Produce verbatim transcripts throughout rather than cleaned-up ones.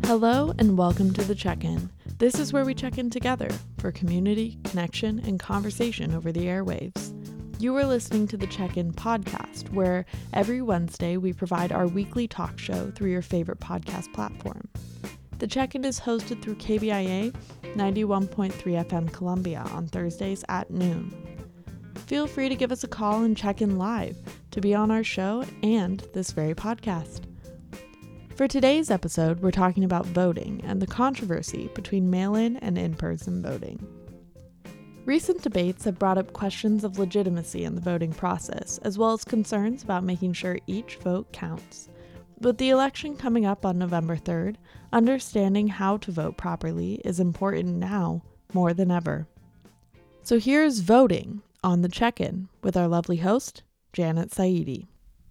Hello and welcome to The Check-In. This is where we check in together for community, connection, and conversation over the airwaves. You are listening to The Check-In podcast, where every Wednesday we provide our weekly talk show through your favorite podcast platform. The Check-In is hosted through K B I A ninety-one point three F M Columbia on Thursdays at noon. Feel free to give us a call and check in live to be on our show and this very podcast. For today's episode, we're talking about voting and the controversy between mail-in and in-person voting. Recent debates have brought up questions of legitimacy in the voting process, as well as concerns about making sure each vote counts. With the election coming up on November third, understanding how to vote properly is important now more than ever. So here's voting on The Check-In with our lovely host, Janet Saidi.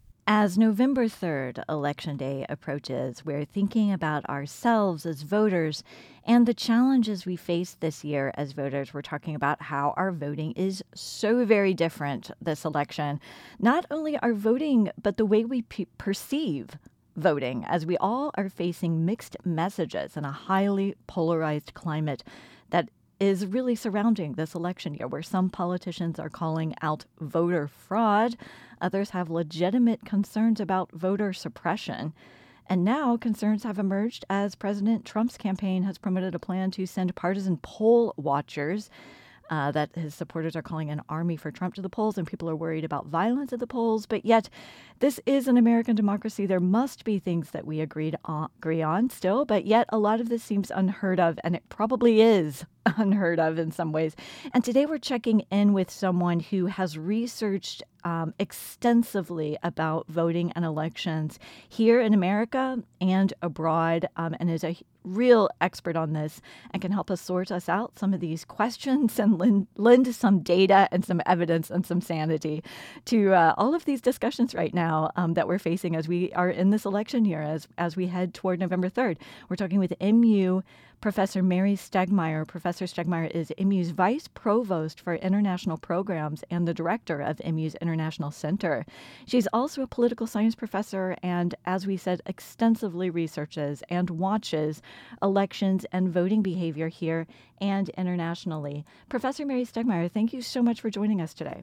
As November third, Election Day, approaches, we're thinking about ourselves as voters and the challenges we face this year as voters. We're talking about how our voting is so very different this election. Not only our voting, but the way we pe- perceive voting, as we all are facing mixed messages in a highly polarized climate that is really surrounding this election year, where some politicians are calling out voter fraud. Others have legitimate concerns about voter suppression. And now concerns have emerged as President Trump's campaign has promoted a plan to send partisan poll watchers uh, that his supporters are calling an army for Trump to the polls, and people are worried about violence at the polls. But yet, this is an American democracy. There must be things that we agreed on, agree on still, but yet a lot of this seems unheard of, and it probably is unheard of in some ways. And today we're checking in with someone who has researched um, extensively about voting and elections here in America and abroad, um, and is a real expert on this and can help us sort us out some of these questions and lend, lend some data and some evidence and some sanity to uh, all of these discussions right now um, that we're facing as we are in this election year, as, as we head toward November third. We're talking with M U Professor Mary Stegmaier. Professor Stegmaier is M U's Vice Provost for International Programs and the Director of M U's International Center. She's also a political science professor and, as we said, extensively researches and watches elections and voting behavior here and internationally. Professor Mary Stegmaier, thank you so much for joining us today.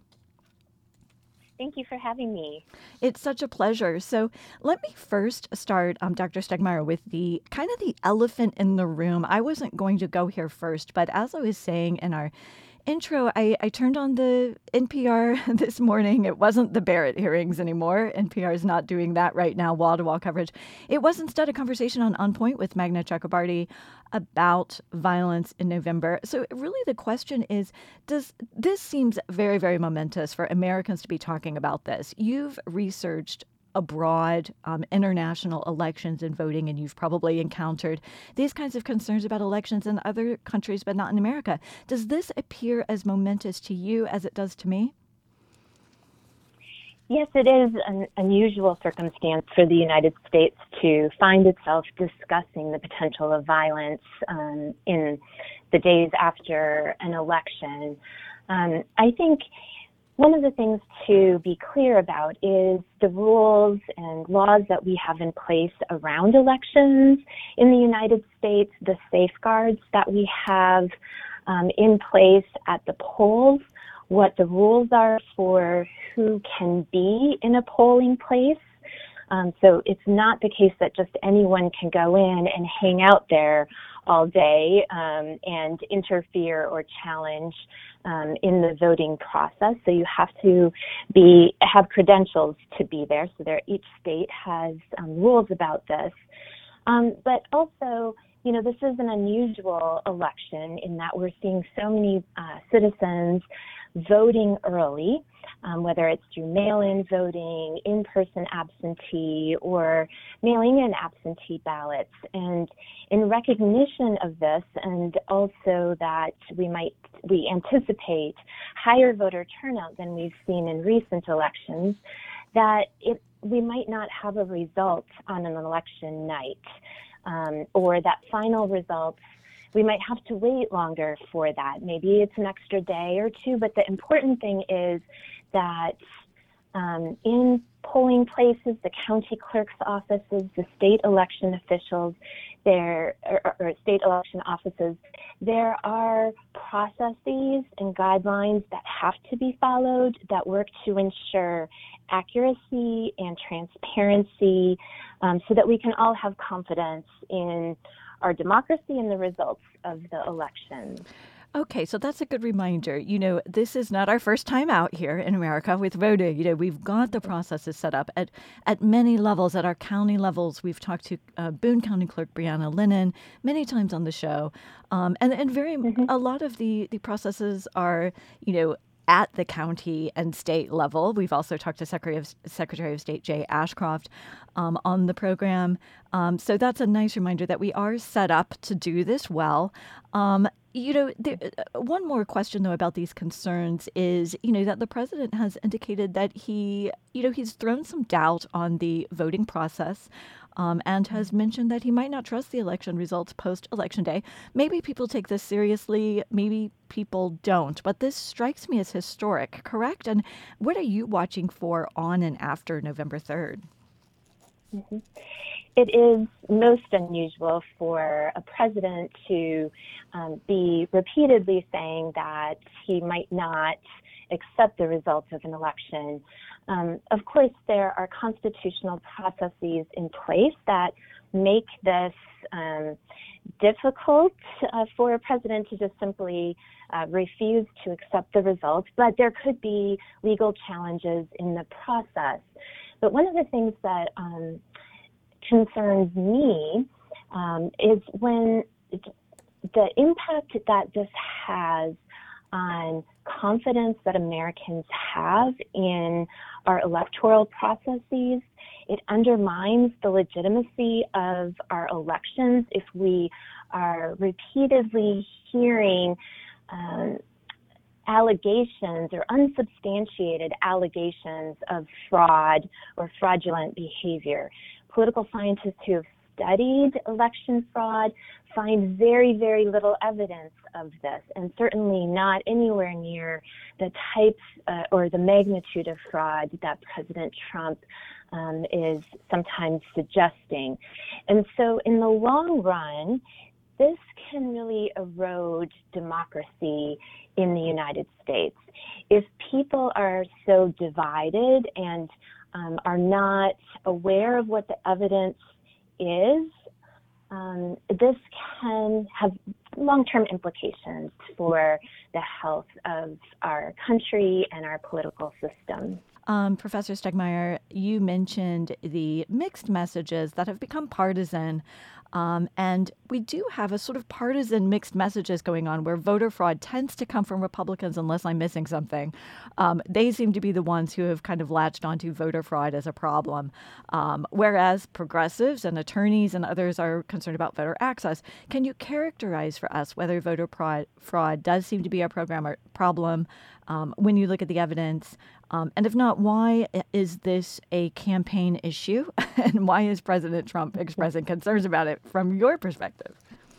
Thank you for having me. It's such a pleasure. So let me first start, um, Doctor Stegmaier, with the kind of the elephant in the room. I wasn't going to go here first, but as I was saying in our intro, I, I turned on the N P R this morning. It wasn't the Barrett hearings anymore. N P R is not doing that right now, wall-to-wall coverage. It was instead a conversation on On Point with Meghna Chakrabarti about violence in November. So really the question is, does this seems very, very momentous for Americans to be talking about this. You've researched abroad, um, international elections and voting, and you've probably encountered these kinds of concerns about elections in other countries, but not in America. Does this appear as momentous to you as it does to me? Yes, it is an unusual circumstance for the United States to find itself discussing the potential of violence um, in the days after an election. Um, I think one of the things to be clear about is the rules and laws that we have in place around elections in the United States, the safeguards that we have um, in place at the polls, what the rules are for who can be in a polling place. Um, so it's not the case that just anyone can go in and hang out there all day um, and interfere or challenge um, in the voting process. So you have to be have credentials to be there. So there, each state has um, rules about this. Um, but also, you know, this is an unusual election in that we're seeing so many uh, citizens voting early, um, whether it's through mail-in voting, in-person absentee, or mailing in absentee ballots. And in recognition of this, and also that we might we anticipate higher voter turnout than we've seen in recent elections, that it we might not have a result on an election night, um, or that final result we might have to wait longer for that. Maybe it's an extra day or two, but the important thing is that um, in polling places, the county clerk's offices, the state election officials, there or, or state election offices, there are processes and guidelines that have to be followed that work to ensure accuracy and transparency, um, so that we can all have confidence in our democracy and the results of the elections. Okay, so that's a good reminder. You know, this is not our first time out here in America with voting. You know, we've got the processes set up at, at many levels, at our county levels. We've talked to uh, Boone County Clerk Brianna Lennon many times on the show. Um, and, and very, mm-hmm. a lot of the, the processes are, you know, at the county and state level. We've also talked to Secretary of, Secretary of State Jay Ashcroft um, on the program. Um, so that's a nice reminder that we are set up to do this well. Um, you know, there, one more question, though, about these concerns is, you know, that the president has indicated that he, you know, he's thrown some doubt on the voting process. Um, and has mentioned that he might not trust the election results post-election day. Maybe people take this seriously, maybe people don't, but this strikes me as historic, correct? And what are you watching for on and after November third? Mm-hmm. It is most unusual for a president to um, be repeatedly saying that he might not accept the results of an election. Um, of course, there are constitutional processes in place that make this um, difficult uh, for a president to just simply uh, refuse to accept the results, but there could be legal challenges in the process. But one of the things that um, concerns me um, is when the impact that this has on confidence that Americans have in our electoral processes. It undermines the legitimacy of our elections if we are repeatedly hearing um, allegations or unsubstantiated allegations of fraud or fraudulent behavior. Political scientists who have studied election fraud find very, very little evidence of this, and certainly not anywhere near the types uh, or the magnitude of fraud that President Trump um, is sometimes suggesting. And so in the long run, this can really erode democracy in the United States. If people are so divided and um, are not aware of what the evidence is, um, this can have long-term implications for the health of our country and our political system. Um, Professor Stegmaier, you mentioned the mixed messages that have become partisan. Um, and we do have a sort of partisan mixed messages going on where voter fraud tends to come from Republicans, unless I'm missing something. Um, they seem to be the ones who have kind of latched onto voter fraud as a problem, um, whereas progressives and attorneys and others are concerned about voter access. Can you characterize for us whether voter fraud, fraud does seem to be a program or problem um, when you look at the evidence? Um, and if not, why is this a campaign issue? And why is President Trump expressing concerns about it from your perspective?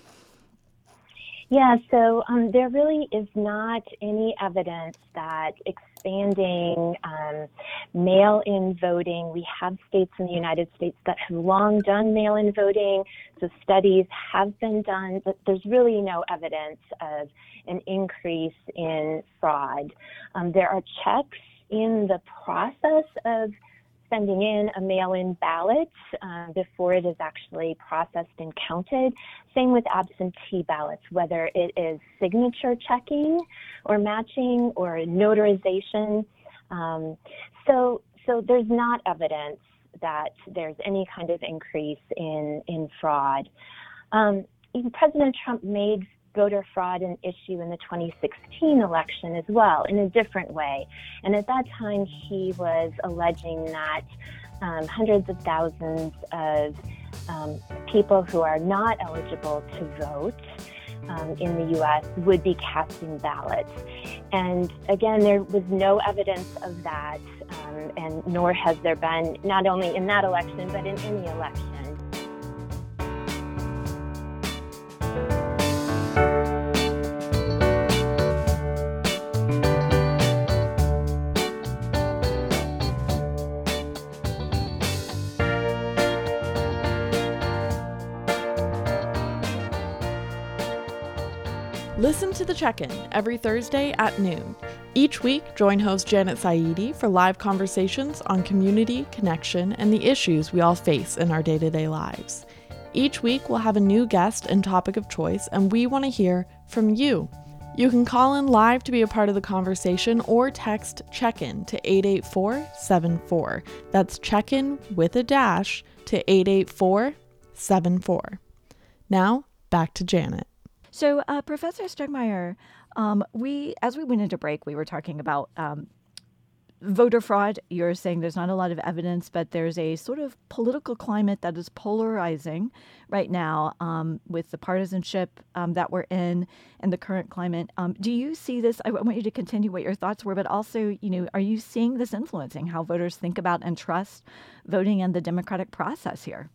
Yeah, so um, there really is not any evidence that expanding um, mail-in voting, we have states in the United States that have long done mail-in voting, so studies have been done, but there's really no evidence of an increase in fraud. Um, there are checks in the process of sending in a mail-in ballot uh, before it is actually processed and counted. Same with absentee ballots, whether it is signature checking or matching or notarization. Um, so, so there's not evidence that there's any kind of increase in, in fraud. Um, even President Trump made voter fraud an issue in the twenty sixteen election as well, in a different way. And at that time, he was alleging that um, hundreds of thousands of um, people who are not eligible to vote um, in the U S would be casting ballots. And again, there was no evidence of that, um, and nor has there been, not only in that election, but in any election. Listen to The Check-In every Thursday at noon. Each week, join host Janet Saidi for live conversations on community, connection, and the issues we all face in our day-to-day lives. Each week, we'll have a new guest and topic of choice, and we want to hear from you. You can call in live to be a part of the conversation or text check-in to eight eight four seven four. That's check-in with a dash to eight eight four seven four. Now, back to Janet. So, uh, Professor Stegmaier, um, we as we went into break, we were talking about um, voter fraud. You're saying there's not a lot of evidence, but there's a sort of political climate that is polarizing right now um, with the partisanship um, that we're in and the current climate. Um, do you see this? I want you to continue what your thoughts were, but also, you know, are you seeing this influencing how voters think about and trust voting and the democratic process here?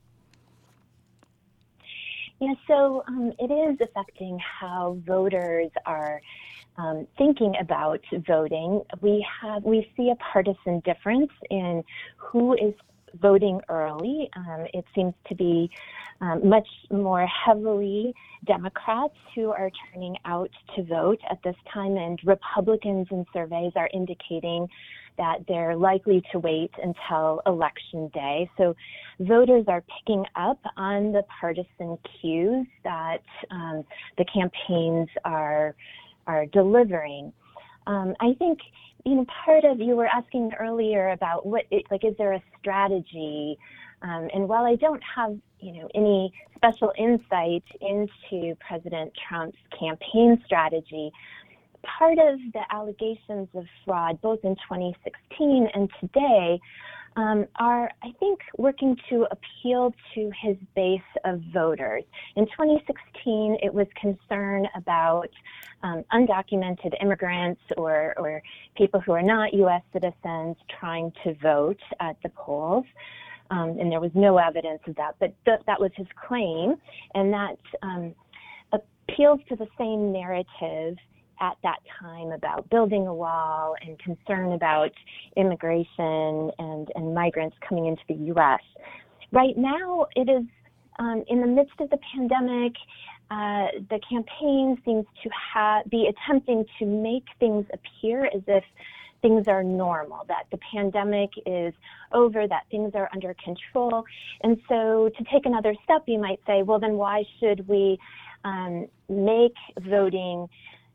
Yeah, so um, it is affecting how voters are um, thinking about voting. We have we see a partisan difference in who is voting early. Um, it seems to be um, much more heavily Democrats who are turning out to vote at this time, and Republicans in surveys are indicating that they're likely to wait until election day. So voters are picking up on the partisan cues that um, the campaigns are are delivering. Um, I think, you know, part of, you were asking earlier about what, like, is there a strategy? Um, and while I don't have, you know, any special insight into President Trump's campaign strategy, part of the allegations of fraud, both in twenty sixteen and today, um, are, I think, working to appeal to his base of voters. In twenty sixteen, it was concern about um, undocumented immigrants or, or people who are not U S citizens trying to vote at the polls. Um, and there was no evidence of that, but th- that was his claim, and that um, appeals to the same narrative at that time about building a wall and concern about immigration and, and migrants coming into the U S. Right now, it is um, in the midst of the pandemic, uh, the campaign seems to ha- be attempting to make things appear as if things are normal, that the pandemic is over, that things are under control. And so to take another step, you might say, well, then why should we um, make voting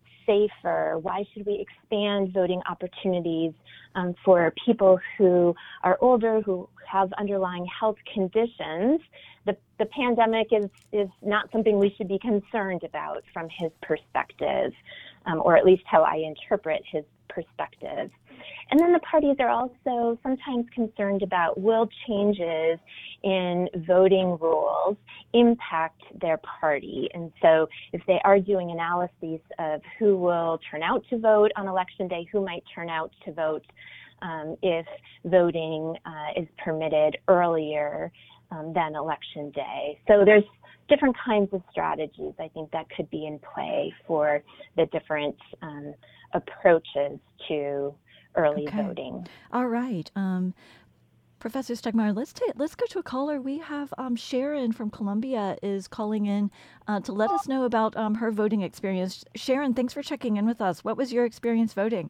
safer? Why should we expand voting opportunities um, for people who are older, who have underlying health conditions? The, the pandemic is, is not something we should be concerned about from his perspective, um, or at least how I interpret his perspective. And then the parties are also sometimes concerned about, will changes in voting rules impact their party? And so if they are doing analyses of who will turn out to vote on election day, who might turn out to vote um, if voting uh, is permitted earlier um, than election day. So there's different kinds of strategies, I think, that could be in play for the different um, approaches to early okay. voting. All right. Um, Professor Stegmaier, let's ta- let's go to a caller. We have um, Sharon from Columbia is calling in uh, to let us know about um, her voting experience. Sharon, thanks for checking in with us. What was your experience voting?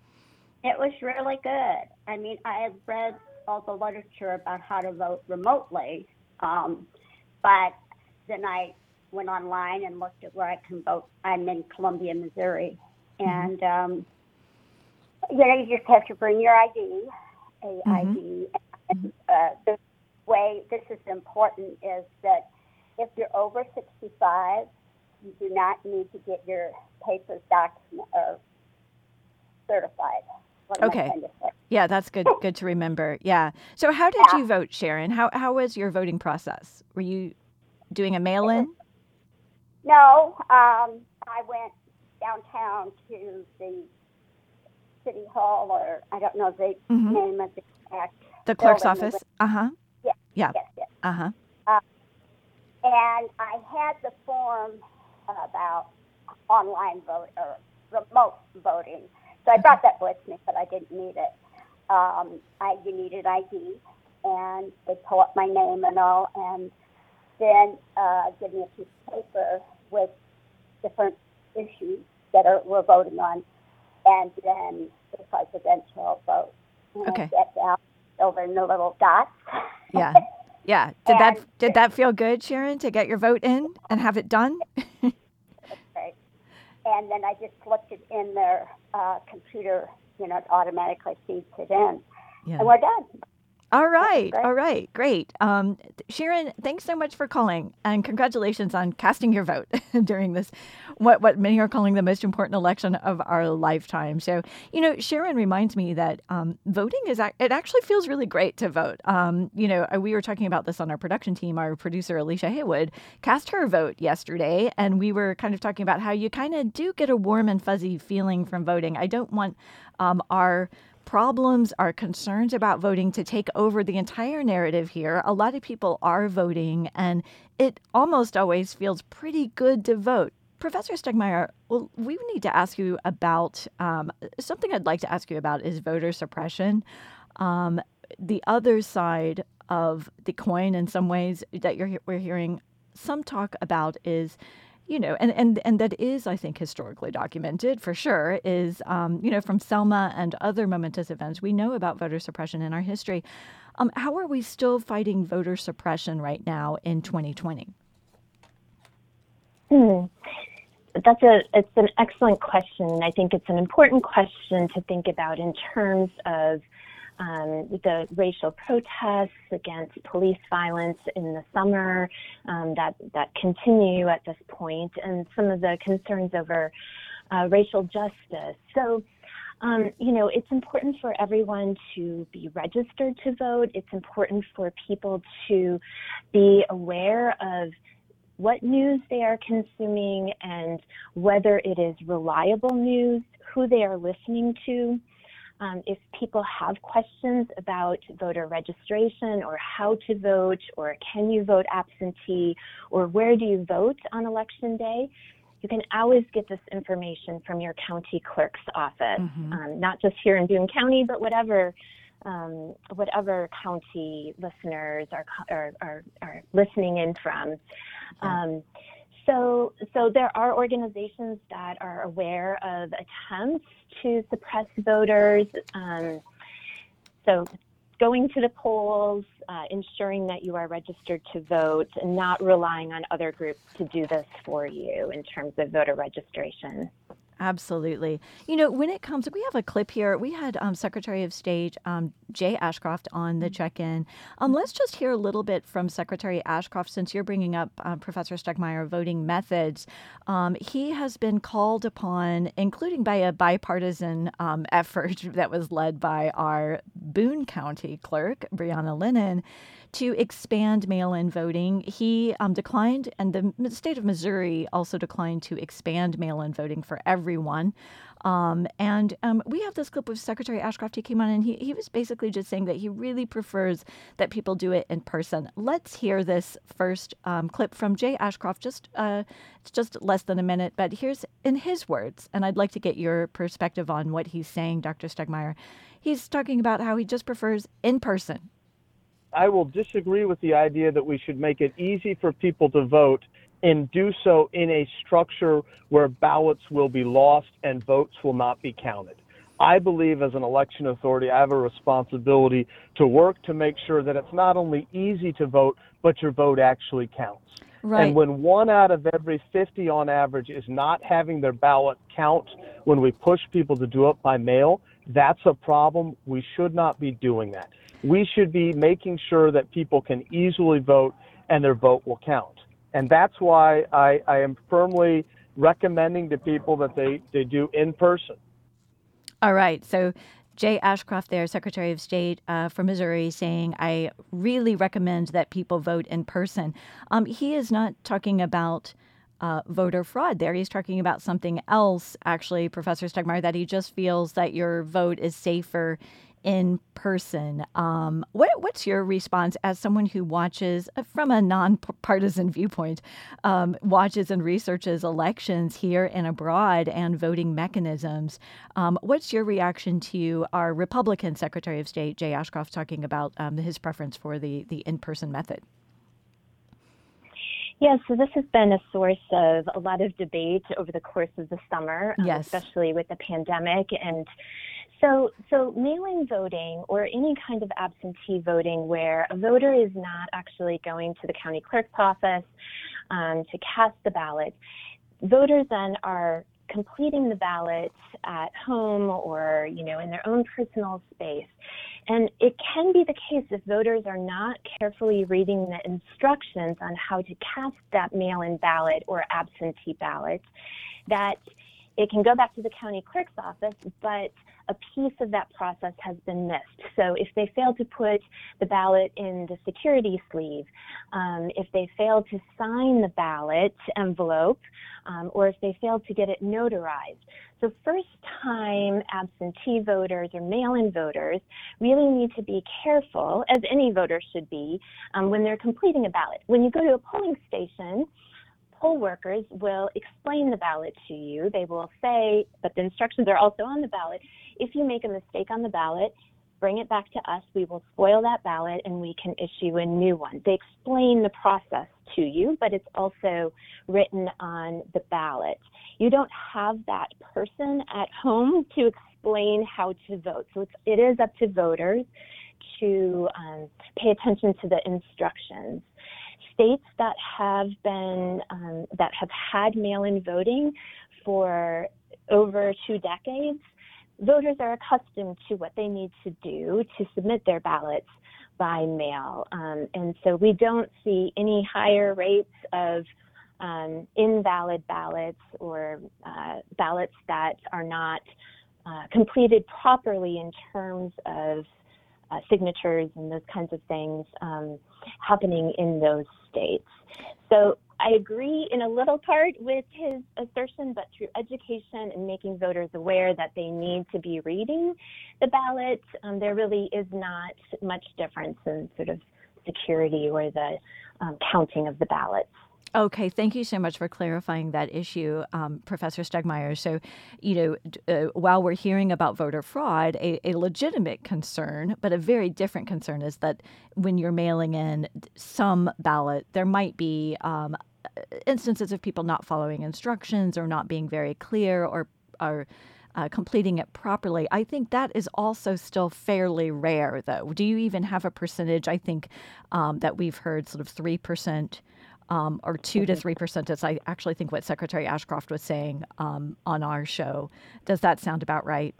It was really good. I mean, I had read all the literature about how to vote remotely, um, but then I went online and looked at where I can vote. I'm in Columbia, Missouri, and um, you know, you just have to bring your I D, a mm-hmm. I D. And, uh, the way this is important is that if you're over sixty-five, you do not need to get your papers document or certified. What am I Okay. trying to say? Yeah, that's good. Good to remember. Yeah. So, how did Yeah. you vote, Sharon? How how was your voting process? Were you doing a mail-in? No, um, I went downtown to the City Hall, or I don't know the Mhm. name of the exact The clerk's building. office? Uh-huh. Yes, Yeah. yes, yes. Uh-huh. Uh, and I had the form about online vote or remote voting. So I brought that with me, but I didn't need it. Um, I you needed I D, and they pull up my name and all, and then uh, give me a piece of paper with different issues that are, we're voting on, and then the presidential vote. And Okay. it gets out over in the little dots. Yeah. Yeah. Did that And- did that feel good, Sharon, to get your vote in and have it done? Right. And then I just slipped it in their uh, computer, you know, it automatically feeds it in. Yeah. And we're done. All right. great. All right. Great. Um, Sharon, thanks so much for calling, and congratulations on casting your vote during this, what, what many are calling the most important election of our lifetime. So, you know, Sharon reminds me that um, voting is, ac- it actually feels really great to vote. Um, you know, we were talking about this on our production team. Our producer, Alicia Haywood, cast her vote yesterday, and we were kind of talking about how you kind of do get a warm and fuzzy feeling from voting. I don't want um, our problems, our concerns about voting to take over the entire narrative here. A lot of people are voting, and it almost always feels pretty good to vote. Professor Stegmaier, well, we need to ask you about um, something I'd like to ask you about is voter suppression. Um, the other side of the coin, in some ways, that you're we're hearing some talk about is, you know, and, and, and that is, I think, historically documented for sure, is, um, you know, from Selma and other momentous events, we know about voter suppression in our history. Um, how are we still fighting voter suppression right now in twenty twenty? Hmm. That's a, it's an excellent question. And I think it's an important question to think about in terms of Um, the racial protests against police violence in the summer um, that that continue at this point, and some of the concerns over uh, racial justice. So, um, you know, it's important for everyone to be registered to vote. It's important for people to be aware of what news they are consuming and whether it is reliable news, who they are listening to. Um, if people have questions about voter registration or how to vote or can you vote absentee or where do you vote on election day, you can always get this information from your county clerk's office, mm-hmm. um, not just here in Boone County, but whatever um, whatever county listeners are, are, are, are listening in from. Yeah. Um, So, so there are organizations that are aware of attempts to suppress voters. Um, so going to the polls, uh, ensuring that you are registered to vote, and not relying on other groups to do this for you in terms of voter registration. Absolutely. You know, when it comes, we have a clip here. We had um, Secretary of State um, Jay Ashcroft on the check-in. Um, let's just hear a little bit from Secretary Ashcroft, since you're bringing up uh, Professor Stegmaier voting methods. Um, he has been called upon, including by a bipartisan um, effort that was led by our Boone County clerk, Brianna Lennon, to expand mail-in voting. He um, declined, and the state of Missouri also declined to expand mail-in voting for everyone. Um, and um, we have this clip of Secretary Ashcroft. He came on and he, he was basically just saying that he really prefers that people do it in person. Let's hear this first um, clip from Jay Ashcroft. Just uh, it's just less than a minute, but here's in his words, and I'd like to get your perspective on what he's saying, Doctor Stegmaier. He's talking about how he just prefers in person. I will disagree with the idea that we should make it easy for people to vote and do so in a structure where ballots will be lost and votes will not be counted. I believe as an election authority, I have a responsibility to work to make sure that it's not only easy to vote, but your vote actually counts. Right. And when one out of every fifty on average is not having their ballot count when we push people to do it by mail, that's a problem. We should not be doing that. We should be making sure that people can easily vote and their vote will count. And that's why I, I am firmly recommending to people that they, they do in person. All right. So Jay Ashcroft there, Secretary of State uh, from Missouri, saying, I really recommend that people vote in person. Um, he is not talking about uh, voter fraud there. He's talking about something else, actually, Professor Stegmaier, that he just feels that your vote is safer in person. Um, what, what's your response as someone who watches uh, from a non-partisan viewpoint, um, watches and researches elections here and abroad and voting mechanisms? Um, what's your reaction to our Republican Secretary of State, Jay Ashcroft, talking about um, his preference for the, the in-person method? Yeah, so this has been a source of a lot of debate over the course of the summer, um, Yes. especially with the pandemic. And so, so mail-in voting or any kind of absentee voting where a voter is not actually going to the county clerk's office um, to cast the ballot, voters then are completing the ballot at home or, you know, in their own personal space. And it can be the case if voters are not carefully reading the instructions on how to cast that mail-in ballot or absentee ballot, that it can go back to the county clerk's office, but a piece of that process has been missed. So if they fail to put the ballot in the security sleeve, um, if they fail to sign the ballot envelope, um, or if they fail to get it notarized. So first-time absentee voters or mail-in voters really need to be careful, as any voter should be, um, when they're completing a ballot. When you go to a polling station, poll workers will explain the ballot to you. They will say, but the instructions are also on the ballot, if you make a mistake on the ballot, bring it back to us. We will spoil that ballot and we can issue a new one. They explain the process to you, but it's also written on the ballot. You don't have that person at home to explain how to vote. So it's, it is up to voters to um, pay attention to the instructions. States that have been, um, that have had mail-in voting for over two decades, voters are accustomed to what they need to do to submit their ballots by mail. Um, and so we don't see any higher rates of um, invalid ballots or uh, ballots that are not uh, completed properly in terms of uh, signatures and those kinds of things um, happening in those states. So I agree in a little part with his assertion, but through education and making voters aware that they need to be reading the ballot, um, there really is not much difference in sort of security or the um, counting of the ballots. Okay, thank you so much for clarifying that issue, um, Professor Stegmeyer. So, you know, uh, while we're hearing about voter fraud, a, a legitimate concern, but a very different concern is that when you're mailing in some ballot, there might be um, instances of people not following instructions or not being very clear or or uh, completing it properly. I think that is also still fairly rare, though. Do you even have a percentage? I think um, that we've heard sort of three percent. Um, or two to three percent is I actually think what Secretary Ashcroft was saying um, on our show. Does that sound about right?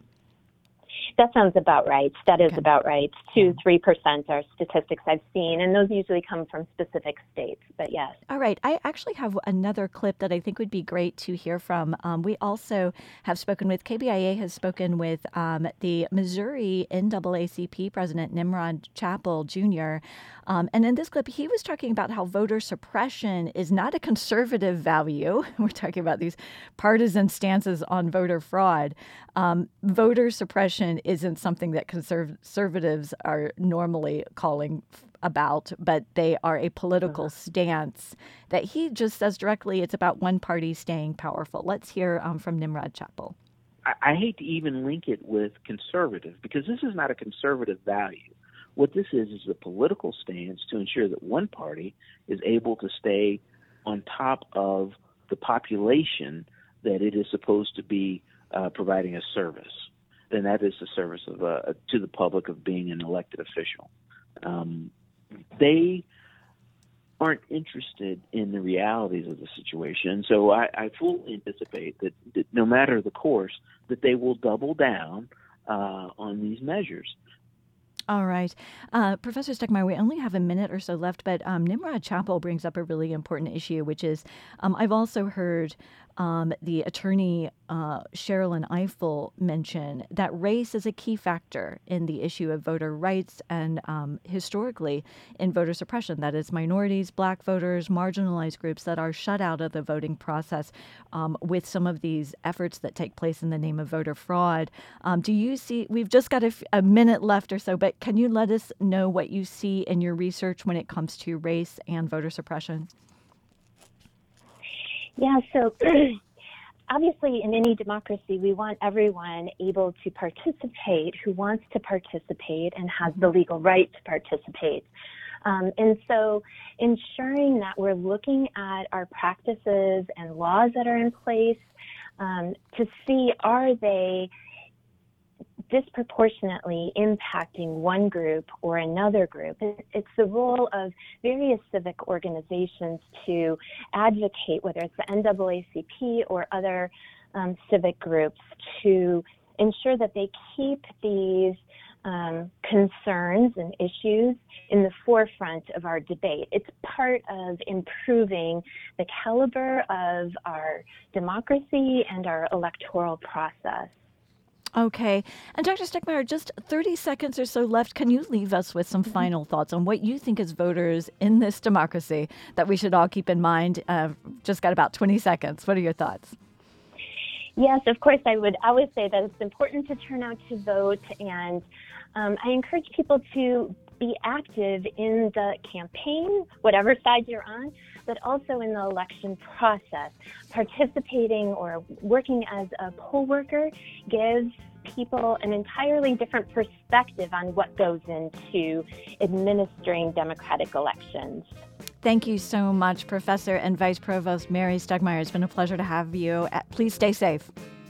That sounds about right. That is Okay. about right. Two, three percent are statistics I've seen, and those usually come from specific states. But yes. All right. I actually have another clip that I think would be great to hear from. Um, we also have spoken with, K B I A has spoken with um, the Missouri N double A C P president, Nimrod Chappell Junior Um, and in this clip, he was talking about how voter suppression is not a conservative value. We're talking about these partisan stances on voter fraud. Um, voter suppression isn't something that conserv- conservatives are normally calling f- about, but they are a political stance that he just says directly it's about one party staying powerful. Let's hear um, from Nimrod Chappell. I, I hate to even link it with conservative because this is not a conservative value. What this is is a political stance to ensure that one party is able to stay on top of the population that it is supposed to be uh, providing a service. And that is the service of uh, to the public of being an elected official. Um, they aren't interested in the realities of the situation. So I, I fully anticipate that, that no matter the course, that they will double down uh, on these measures. All right. Uh, Professor Stegmeyer, we only have a minute or so left, but um, Nimrod Chappell brings up a really important issue, which is um, I've also heard um, the attorney uh, Sherrilyn Ifill mention that race is a key factor in the issue of voter rights and um, historically in voter suppression. That is minorities, black voters, marginalized groups that are shut out of the voting process um, with some of these efforts that take place in the name of voter fraud. Um, do you see, we've just got a, f- a minute left or so, but can you let us know what you see in your research when it comes to race and voter suppression? Yeah, so obviously in any democracy, we want everyone able to participate who wants to participate and has the legal right to participate. Um, and so ensuring that we're looking at our practices and laws that are in place um, to see, are they disproportionately impacting one group or another group. It's the role of various civic organizations to advocate, whether it's the N double A C P or other um, civic groups, to ensure that they keep these um, concerns and issues in the forefront of our debate. It's part of improving the caliber of our democracy and our electoral process. Okay. And Doctor Stegmeyer, just thirty seconds or so left. Can you leave us with some final thoughts on what you think as voters in this democracy that we should all keep in mind? Uh, just got about twenty seconds. What are your thoughts? Yes, of course, I would always say that it's important to turn out to vote, and um, I encourage people to be active in the campaign, whatever side you're on, but also in the election process. Participating or working as a poll worker gives people an entirely different perspective on what goes into administering democratic elections. Thank you so much, Professor and Vice Provost Mary Stegmeyer. It's been a pleasure to have you. Please stay safe.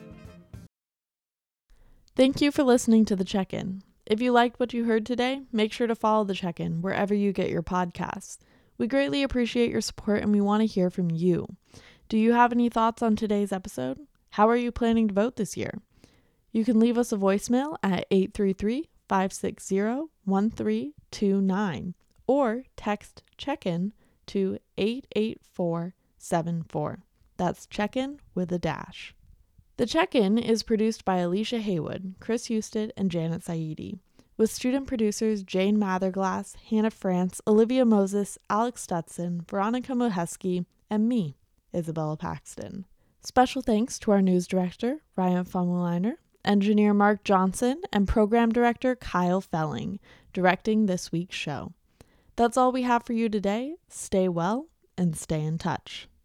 Thank you for listening to The Check-In. If you liked what you heard today, make sure to follow The Check-In wherever you get your podcasts. We greatly appreciate your support and we want to hear from you. Do you have any thoughts on today's episode? How are you planning to vote this year? You can leave us a voicemail at eight three three, five six zero, one three two nine or text check-in to eight eight four seven four. That's check-in with a dash. The Check-In is produced by Alicia Haywood, Chris Husted, and Janet Saidi, with student producers Jane Matherglass, Hannah France, Olivia Moses, Alex Stutson, Veronica Moheski, and me, Isabella Paxton. Special thanks to our news director, Ryan Fummeliner, engineer Mark Johnson, and program director Kyle Felling, directing this week's show. That's all we have for you today. Stay well and stay in touch.